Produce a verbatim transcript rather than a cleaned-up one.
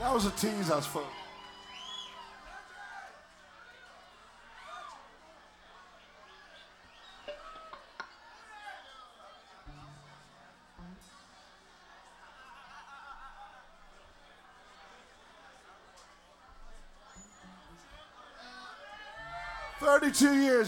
That was a tease, I was fun. thirty-two years.